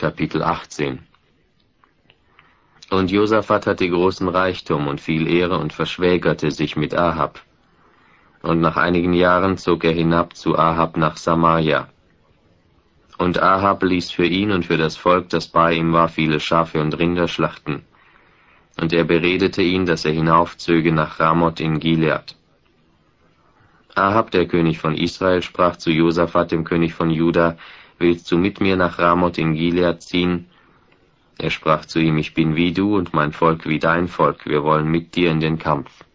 Kapitel 18. Und Josaphat hatte großen Reichtum und viel Ehre und verschwägerte sich mit Ahab. Und nach einigen Jahren zog er hinab zu Ahab nach Samaria. Und Ahab ließ für ihn und für das Volk, das bei ihm war, viele Schafe und Rinder schlachten. Und er beredete ihn, dass er hinaufzöge nach Ramoth in Gilead. Ahab, der König von Israel, sprach zu Josaphat, dem König von Juda: Willst du mit mir nach Ramoth in Gilead ziehen? Er sprach zu ihm: Ich bin wie du und mein Volk wie dein Volk, wir wollen mit dir in den Kampf.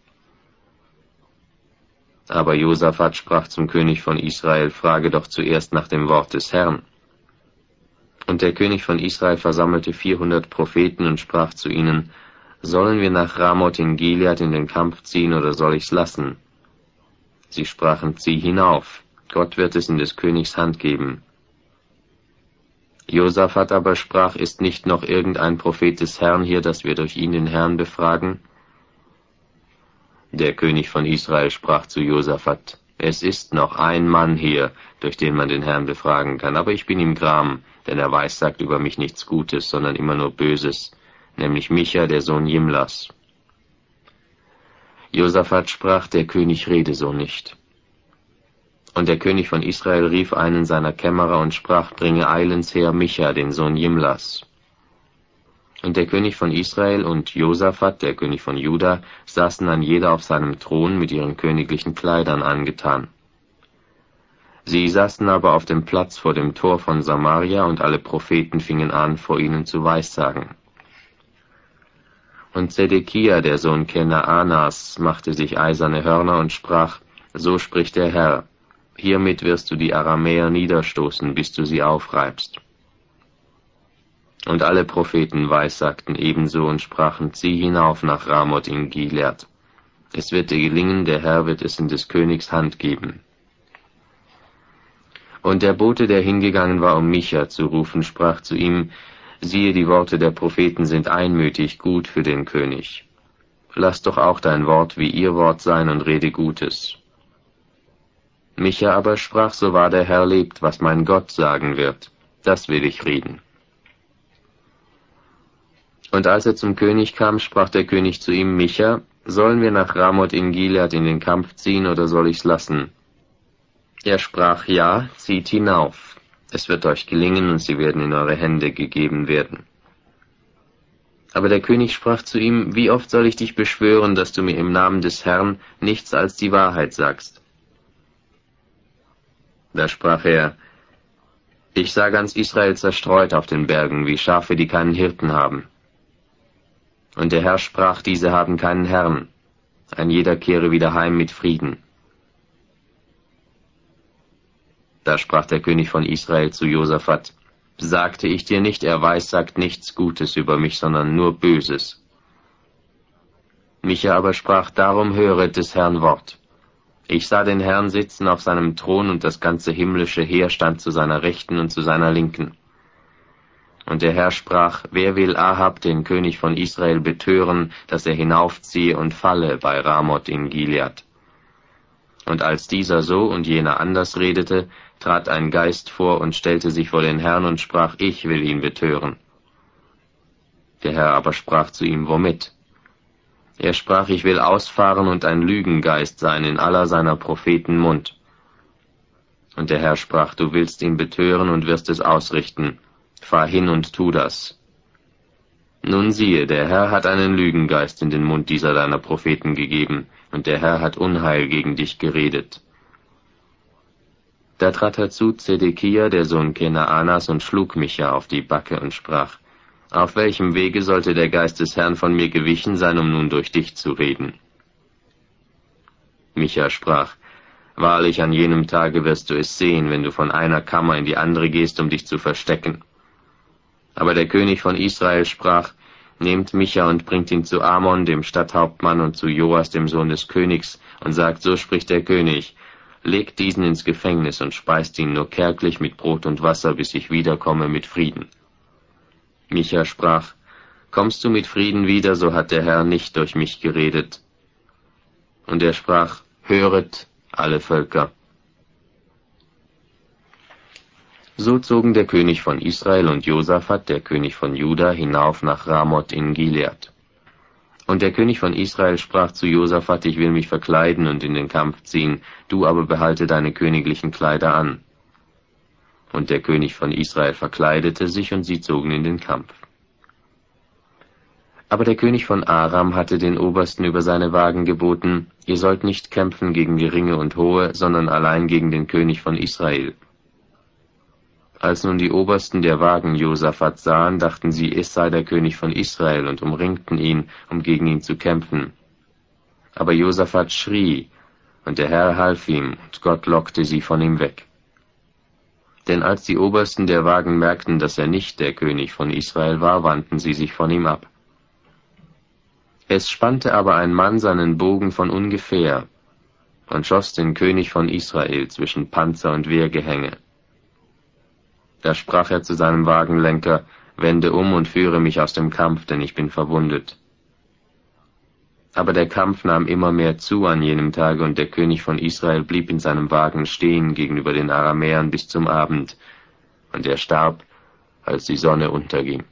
Aber Josaphat sprach zum König von Israel: Frage doch zuerst nach dem Wort des Herrn. Und der König von Israel versammelte 400 Propheten und sprach zu ihnen: Sollen wir nach Ramoth in Gilead in den Kampf ziehen, oder soll ich's lassen? Sie sprachen: Zieh hinauf, Gott wird es in des Königs Hand geben. Josaphat aber sprach: Ist nicht noch irgendein Prophet des Herrn hier, dass wir durch ihn den Herrn befragen? Der König von Israel sprach zu Josaphat: Es ist noch ein Mann hier, durch den man den Herrn befragen kann, aber ich bin ihm gram, denn er weissagt über mich nichts Gutes, sondern immer nur Böses, nämlich Micha, der Sohn Jimlas. Josaphat sprach: Der König rede so nicht. Und der König von Israel rief einen seiner Kämmerer und sprach: Bringe eilends her Micha, den Sohn Jimlas. Und der König von Israel und Josaphat, der König von Juda, saßen dann jeder auf seinem Thron mit ihren königlichen Kleidern angetan. Sie saßen aber auf dem Platz vor dem Tor von Samaria, und alle Propheten fingen an, vor ihnen zu weissagen. Und Zedekia, der Sohn Kenaanas, machte sich eiserne Hörner und sprach: So spricht der Herr: Hiermit wirst du die Aramäer niederstoßen, bis du sie aufreibst. Und alle Propheten weissagten ebenso und sprachen: Zieh hinauf nach Ramoth in Gilead. Es wird dir gelingen, der Herr wird es in des Königs Hand geben. Und der Bote, der hingegangen war, um Micha zu rufen, sprach zu ihm: Siehe, die Worte der Propheten sind einmütig gut für den König. Lass doch auch dein Wort wie ihr Wort sein und rede Gutes. Micha aber sprach: So wahr der Herr lebt, was mein Gott sagen wird, das will ich reden. Und als er zum König kam, sprach der König zu ihm: Micha, sollen wir nach Ramoth in Gilead in den Kampf ziehen, oder soll ich's lassen? Er sprach: Ja, zieht hinauf. Es wird euch gelingen, und sie werden in eure Hände gegeben werden. Aber der König sprach zu ihm: Wie oft soll ich dich beschwören, dass du mir im Namen des Herrn nichts als die Wahrheit sagst? Da sprach er: Ich sah ganz Israel zerstreut auf den Bergen, wie Schafe, die keinen Hirten haben. Und der Herr sprach: Diese haben keinen Herrn. Ein jeder kehre wieder heim mit Frieden. Da sprach der König von Israel zu Josaphat: Sagte ich dir nicht, er weissagt nichts Gutes über mich, sondern nur Böses? Micha aber sprach: Darum höret des Herrn Wort. Ich sah den Herrn sitzen auf seinem Thron, und das ganze himmlische Heer stand zu seiner Rechten und zu seiner Linken. Und der Herr sprach: Wer will Ahab, den König von Israel, betören, dass er hinaufziehe und falle bei Ramoth in Gilead? Und als dieser so und jener anders redete, trat ein Geist vor und stellte sich vor den Herrn und sprach: Ich will ihn betören. Der Herr aber sprach zu ihm: Womit? Er sprach: Ich will ausfahren und ein Lügengeist sein in aller seiner Propheten Mund. Und der Herr sprach: Du willst ihn betören und wirst es ausrichten. Fahr hin und tu das. Nun siehe, der Herr hat einen Lügengeist in den Mund dieser deiner Propheten gegeben, und der Herr hat Unheil gegen dich geredet. Da trat herzu Zedekia, der Sohn Kenaanas, und schlug Micha auf die Backe und sprach: Auf welchem Wege sollte der Geist des Herrn von mir gewichen sein, um nun durch dich zu reden? Micha sprach: Wahrlich, an jenem Tage wirst du es sehen, wenn du von einer Kammer in die andere gehst, um dich zu verstecken. Aber der König von Israel sprach: Nehmt Micha und bringt ihn zu Amon, dem Stadthauptmann, und zu Joas, dem Sohn des Königs, und sagt: So spricht der König: Legt diesen ins Gefängnis und speist ihn nur kärglich mit Brot und Wasser, bis ich wiederkomme mit Frieden. Micha sprach: Kommst du mit Frieden wieder, so hat der Herr nicht durch mich geredet. Und er sprach: Höret, alle Völker. So zogen der König von Israel und Josaphat, der König von Juda, hinauf nach Ramoth in Gilead. Und der König von Israel sprach zu Josaphat: Ich will mich verkleiden und in den Kampf ziehen, du aber behalte deine königlichen Kleider an. Und der König von Israel verkleidete sich, und sie zogen in den Kampf. Aber der König von Aram hatte den Obersten über seine Wagen geboten: Ihr sollt nicht kämpfen gegen Geringe und Hohe, sondern allein gegen den König von Israel. Als nun die Obersten der Wagen Josaphat sahen, dachten sie, es sei der König von Israel, und umringten ihn, um gegen ihn zu kämpfen. Aber Josaphat schrie, und der Herr half ihm, und Gott lockte sie von ihm weg. Denn als die Obersten der Wagen merkten, dass er nicht der König von Israel war, wandten sie sich von ihm ab. Es spannte aber ein Mann seinen Bogen von ungefähr und schoss den König von Israel zwischen Panzer und Wehrgehänge. Da sprach er zu seinem Wagenlenker: Wende um und führe mich aus dem Kampf, denn ich bin verwundet. Aber der Kampf nahm immer mehr zu an jenem Tage, und der König von Israel blieb in seinem Wagen stehen gegenüber den Aramäern bis zum Abend, und er starb, als die Sonne unterging.